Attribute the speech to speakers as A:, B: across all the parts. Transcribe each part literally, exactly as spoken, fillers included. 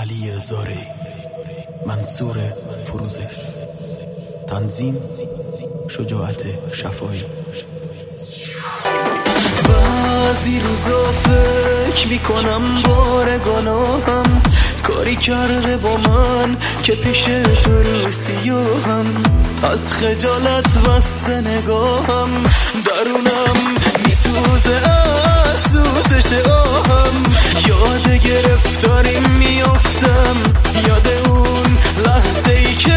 A: علی زاره، منصور فروزش، تنظیم شجاعت شفایی. بعضی روزا فکر میکنم بار گناهم کاری کرده با من که پیش تو رو سیاهم، از خجالت بسته نگاهم، درونم میسوزه از سوزش آهم، یاد گرفتاریم میافتم، یاد اون لحظه ای که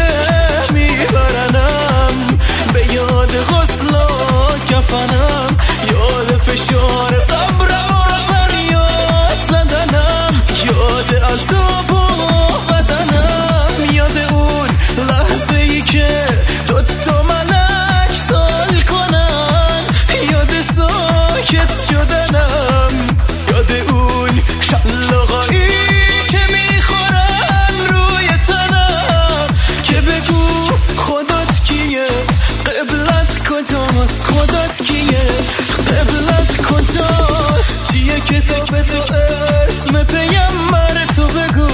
A: میبرنم، به یاد غسل و کفنم، یاد فشار قبرم و فریاد زدنم، یاد عذاب و بدنم، یاد اون لحظه ای که دوتا ملک سال کنن، یاد ساکت شدنم، یاد اون شلاقایی که میخورن روی تنم، که بگو خودت کیه، قبلت کجاست، خودت کیه، قبلت کجاست، چیه کتاب تو اسم پیامبر تو بگو،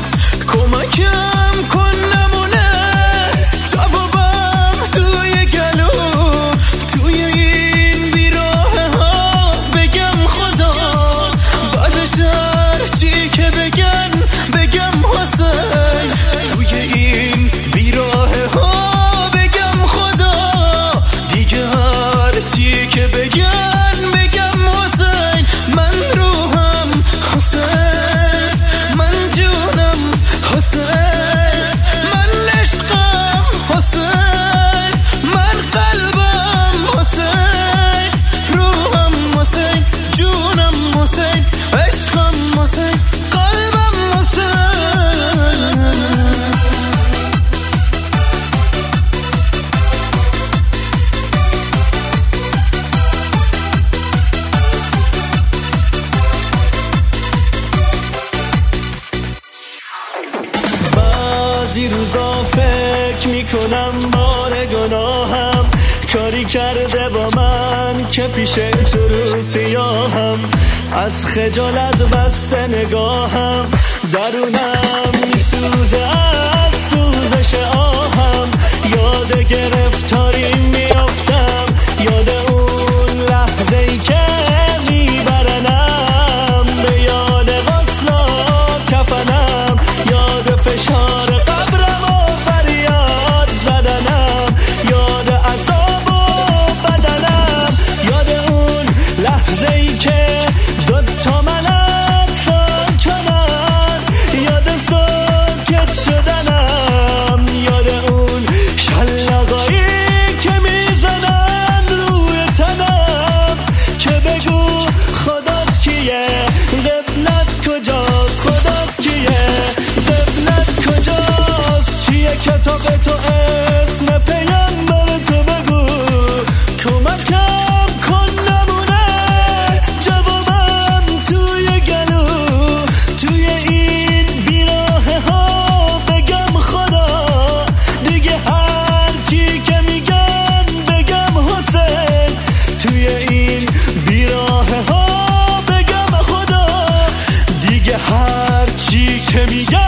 A: کمکم کن نمونه جوابم توی گلو، توی این بیراه ها بگم خدا، بعدش هر چی که بگن بگم حسین، توی این بیراه ها بگم خدا، دیگه هر چی که بگن بگم حسین، من روحم حسین، من جونم حسین، من عشقم حسین، من قلبم حسین، روحم حسین، جونم حسین، عشقم حسین، قلبم حسین. بعضی روزا فکر میکنم بار گناهم کاری کرده با من که پیش تو رو سیاهم، از خجالت بسته نگاهم، درونم میسوزه از سوزش آهم، یاد گرفتاری میافتم، یاد اون لحظه ای که میبرنم، به یاد غسل و کفنم، یاد فشار قبرم و فریاد زدنم، یاد عذاب و بدنم، یاد اون لحظه ای که دوتا ملک سال کنن، یاد ساکت شدنم، یاد اون شلاقایی که میزنن روی تنم، که بگو خودت کیه، قبلت کجاست، خودت کیه، قبلت کجاست، چیه کتاب تو اسم پیامبر تو بگو، کمکم کن نمونه جوابم توی گلو، توی این بیراه ها بگم خدا، دیگه هر چی که میگن بگم حسین، توی این بیراه ها بگم خدا، دیگه هر چی که میگن